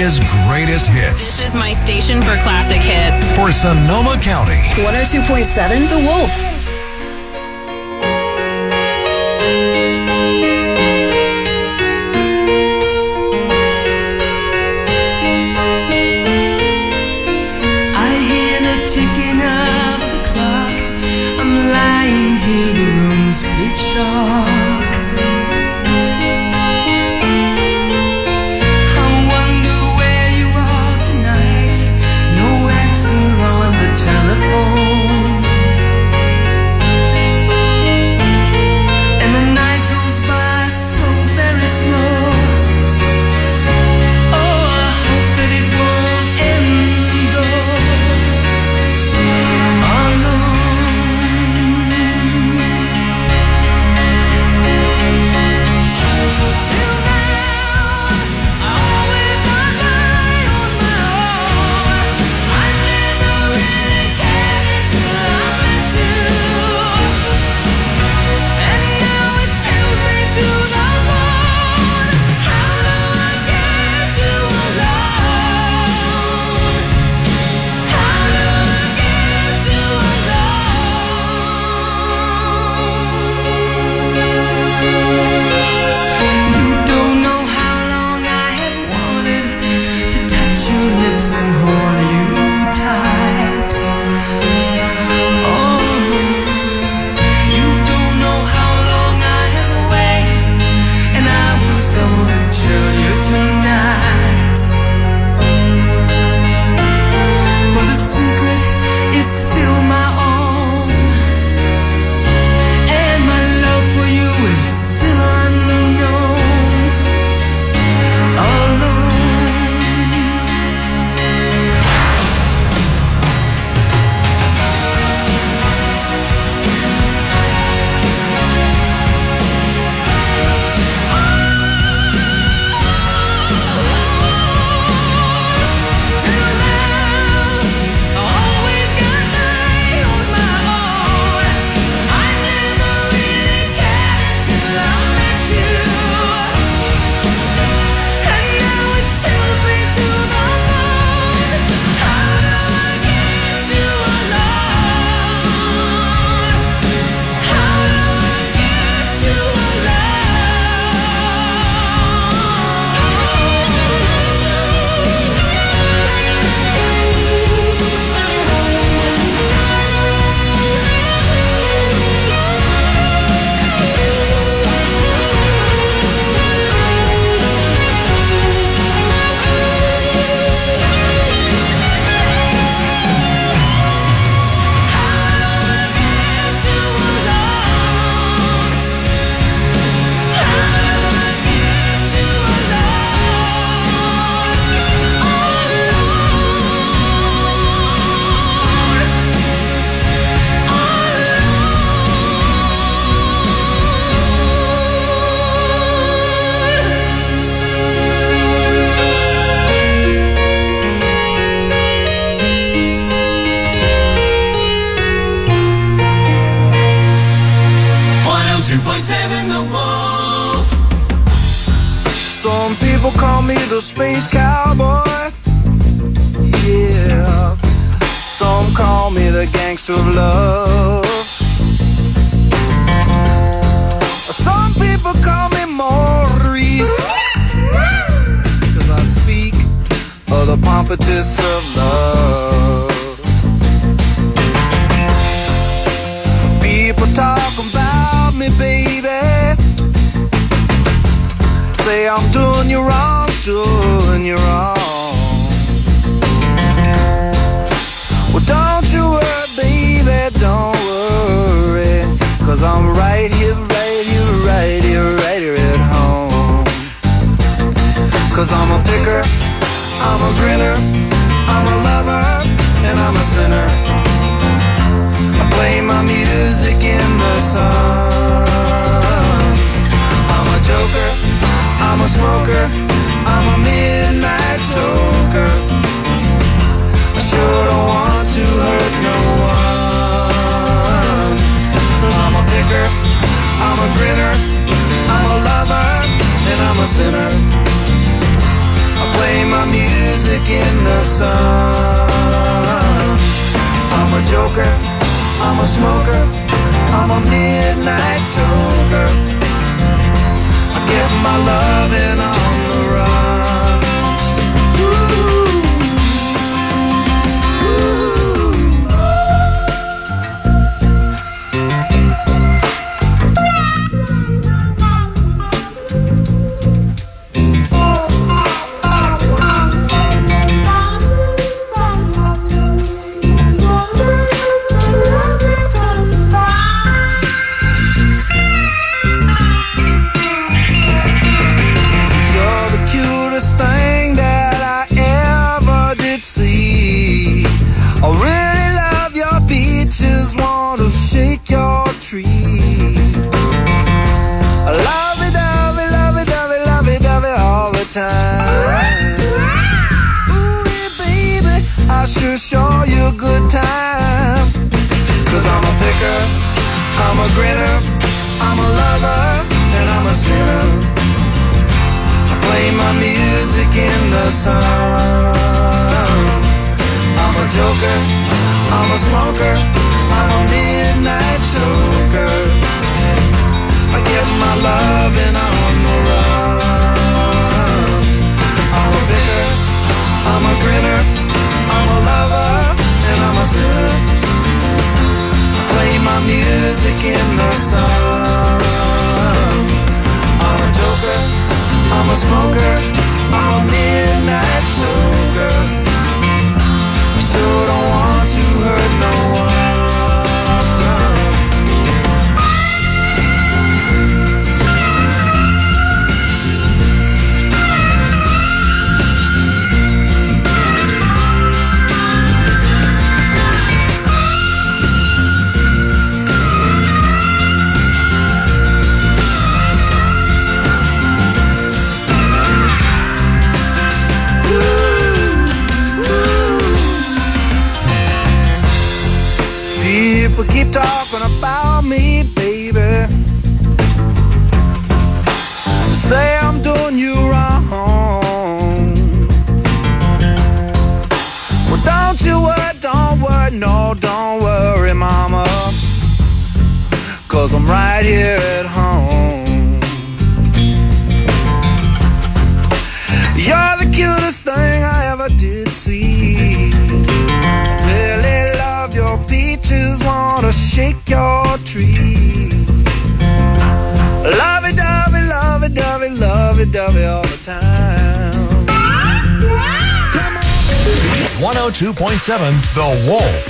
America's greatest hits. This is my station for classic hits. For Sonoma County. 102.7 The Wolf. Space cowboy, yeah. Some call me the gangster of love. Some people call me Maurice, 'cause I speak of the pompatus of love. People talk about me, baby, say I'm doing you wrong, doing you wrong. Well, don't you worry, baby, don't worry, 'cause I'm right here, right here, right here, right here at home. 'Cause I'm a picker, I'm a grinner, I'm a lover, and I'm a sinner. I play my music in the sun. I'm a joker, I'm a smoker, I'm a midnight toker. I sure don't want to hurt no one. I'm a picker, I'm a grinner, I'm a lover, and I'm a sinner. I play my music a smoker, I'm a midnight toker. I get my loving on the run. Time. Ooh, baby, I sure show you a good time. 'Cause I'm a picker, I'm a grinner, I'm a lover, and I'm a sinner. I play my music in the sun. I'm a joker, I'm a smoker, I'm a midnight toker. I get my loving on the run. I'm a bitter, I'm a grinner, I'm a lover, and I'm a sinner. I play my music in the sun. I'm a joker, I'm a smoker, I'm a midnight toker. I sure don't want to hurt no one. People keep talking about me, baby. Say I'm doing you wrong. Well, don't you worry, no, don't worry, mama. 'Cause I'm right here at home. You're the cutest thing I ever did see. Really love your peaches, wanna shake your tree. Lovey-dovey, lovey-dovey, lovey-dovey all the time. 102.7 The Wolf.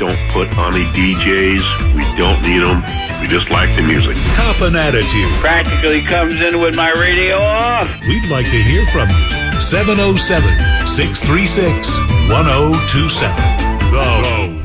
don't put on any DJs. We don't need them. We just like the music. Cop an attitude. Practically comes in with my radio off. We'd like to hear from you. 707-636-1027. The Wolf.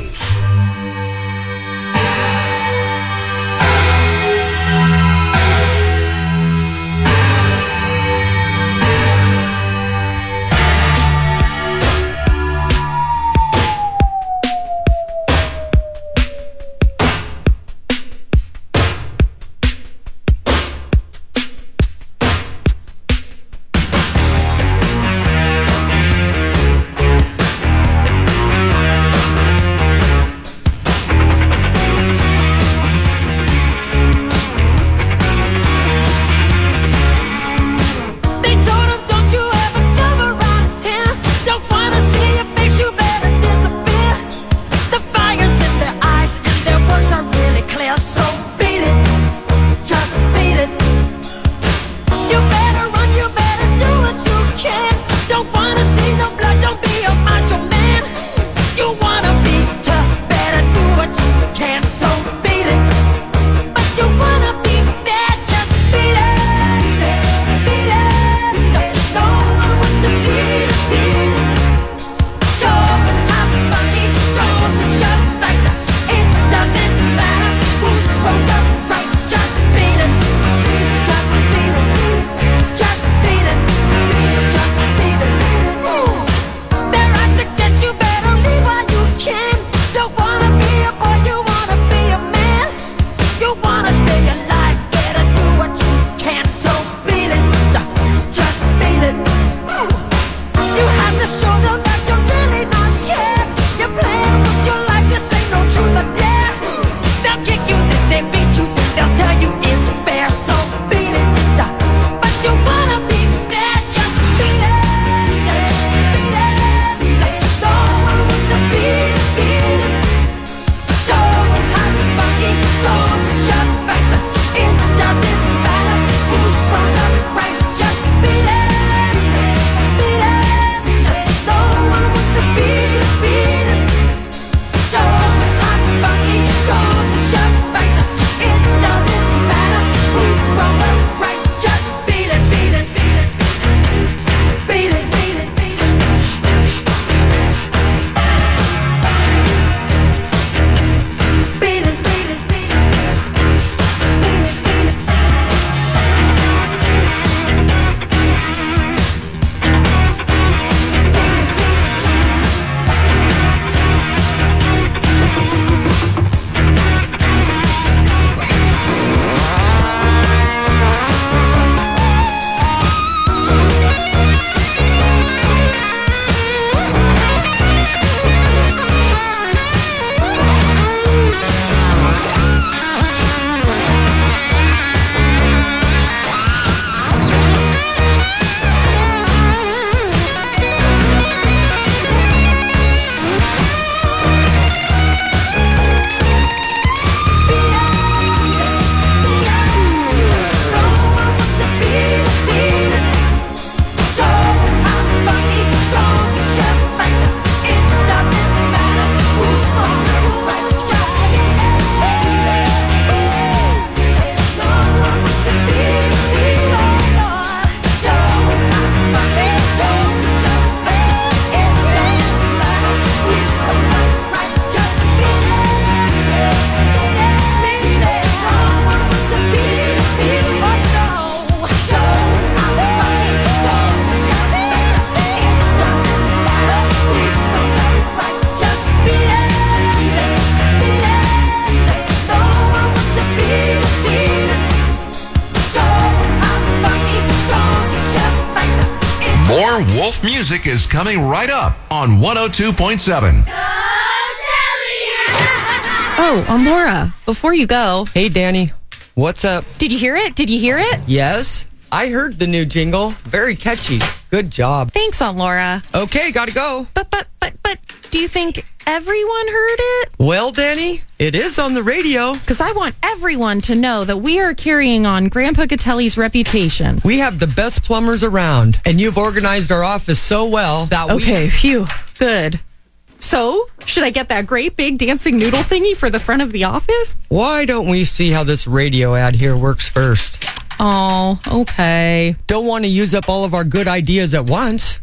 More Wolf music is coming right up on 102.7. Oh, Laura, before you go. Hey, Danny. What's up? Did you hear it? Did you hear it? Yes, I heard the new jingle. Very catchy. Good job. Thanks, Laura. Okay, gotta go. But, do you think everyone heard it? Well, Danny, it is on the radio. Because I want everyone to know that we are carrying on Grandpa Gatelli's reputation. We have the best plumbers around, and you've organized our office so well that Okay, phew, good. So, should I get that great big dancing noodle thingy for the front of the office? Why don't we see how this radio ad here works first? Oh, okay. Don't want to use up all of our good ideas at once.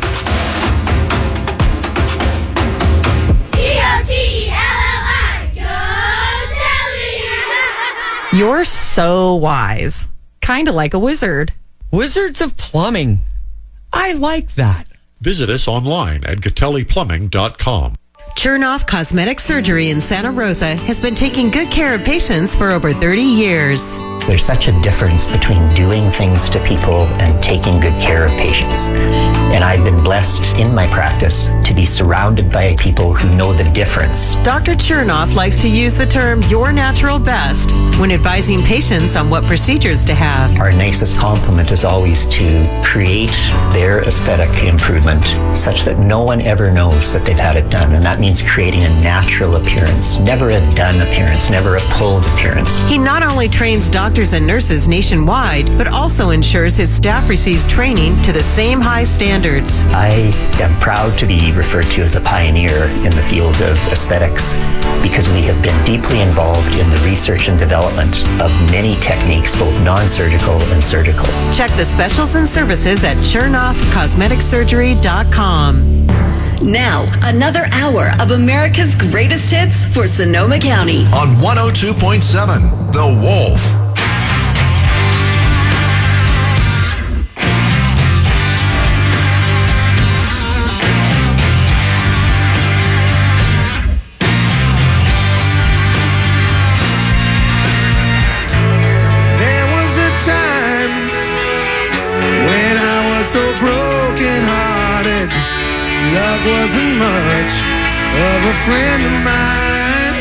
You're so wise. Kind of like a wizard. Wizards of Plumbing. I like that. Visit us online at GatelliPlumbing.com. Chernoff Cosmetic Surgery in Santa Rosa has been taking good care of patients for over 30 years. There's such a difference between doing things to people and taking good care of patients. And I've been blessed in my practice to be surrounded by people who know the difference. Dr. Chernoff likes to use the term your natural best when advising patients on what procedures to have. Our nicest compliment is always to create their aesthetic improvement such that no one ever knows that they've had it done. And that means creating a natural appearance, never a done appearance, never a pulled appearance. He not only trains doctors and nurses nationwide, but also ensures his staff receives training to the same high standards. I am proud to be referred to as a pioneer in the field of aesthetics because we have been deeply involved in the research and development of many techniques, both non-surgical and surgical. Check the specials and services at ChernoffCosmeticSurgery.com. Now, another hour of America's greatest hits for Sonoma County. On 102.7, The Wolf. There was a time when I was so broken-hearted. Love wasn't much of a friend of mine.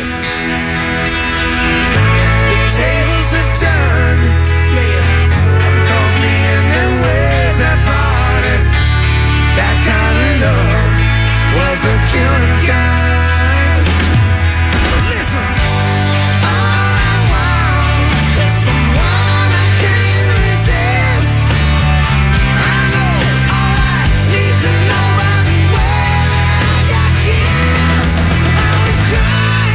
The tables have turned, yeah. Calls me and then ways that parted. That kind of love was the killing kind. But listen, all I want is someone I can't resist. I know all I need to know. I was crying.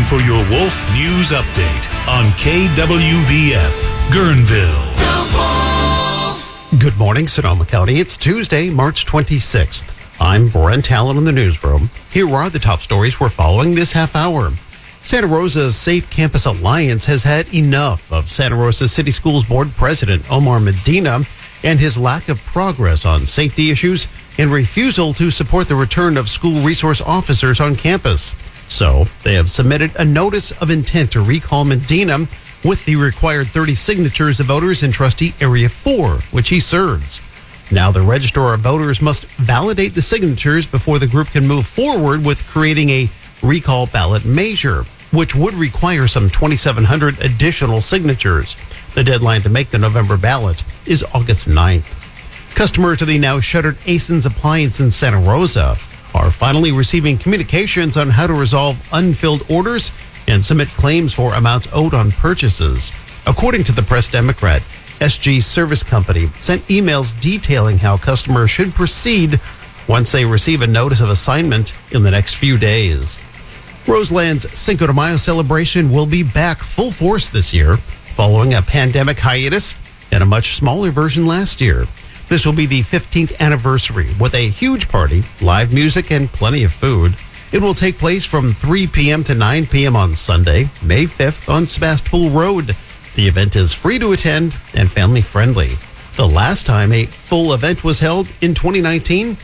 time for your Wolf News Update on KWVF, Guerneville. Good morning, Sonoma County. It's Tuesday, March 26th. I'm Brent Allen in the newsroom. Here are the top stories we're following this half hour. Santa Rosa's Safe Campus Alliance has had enough of Santa Rosa City Schools Board President Omar Medina and his lack of progress on safety issues and refusal to support the return of school resource officers on campus. So they have submitted a notice of intent to recall Medina with the required 30 signatures of voters in Trustee Area 4, which he serves. Now the Registrar of Voters must validate the signatures before the group can move forward with creating a recall ballot measure, which would require some 2,700 additional signatures. The deadline to make the November ballot is August 9th. Customers to the now shuttered Ason's Appliance in Santa Rosa are finally receiving communications on how to resolve unfilled orders and submit claims for amounts owed on purchases. According to the Press Democrat, SG Service Company sent emails detailing how customers should proceed once they receive a notice of assignment in the next few days. Roseland's Cinco de Mayo celebration will be back full force this year, following a pandemic hiatus and a much smaller version last year. This will be the 15th anniversary with a huge party, live music, and plenty of food. It will take place from 3 p.m. to 9 p.m. on Sunday, May 5th on Sebastopol Road. The event is free to attend and family friendly. The last time a full event was held in 2019